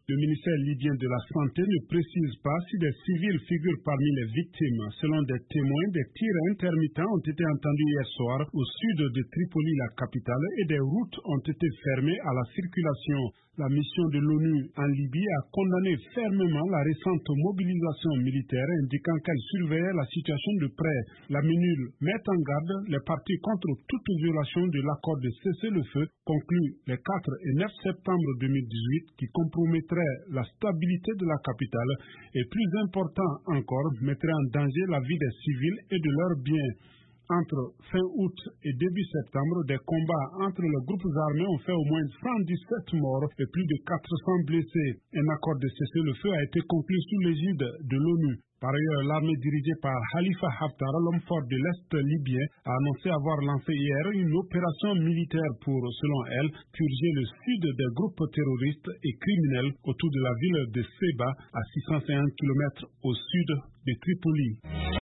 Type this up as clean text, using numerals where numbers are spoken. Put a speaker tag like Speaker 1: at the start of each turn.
Speaker 1: Le ministère libyen de la Santé ne précise pas si des civils figurent parmi les victimes. Selon des témoins, des tirs intermittents ont été entendus hier soir au sud de Tripoli, la capitale, et des routes ont été fermées à la circulation. La mission de l'ONU en Libye a condamné fermement la récente mobilisation militaire, indiquant qu'elle surveillait la situation de près. La MINUL met en garde les parties contre toute violation de l'accord de cessez-le-feu conclu les 4 et 9 septembre 2018 qui compromettrait la stabilité de la capitale et, plus important encore, mettrait en danger la vie des civils et de leurs biens. Entre fin août et début septembre, des combats entre les groupes armés ont fait au moins 117 morts et plus de 400 blessés. Un accord de cessez-le-feu a été conclu sous l'égide de l'ONU. Par ailleurs, l'armée dirigée par Khalifa Haftar, l'homme fort de l'Est libyen, a annoncé avoir lancé hier une opération militaire pour, selon elle, purger le sud des groupes terroristes et criminels autour de la ville de Seba, à 650 km au sud de Tripoli.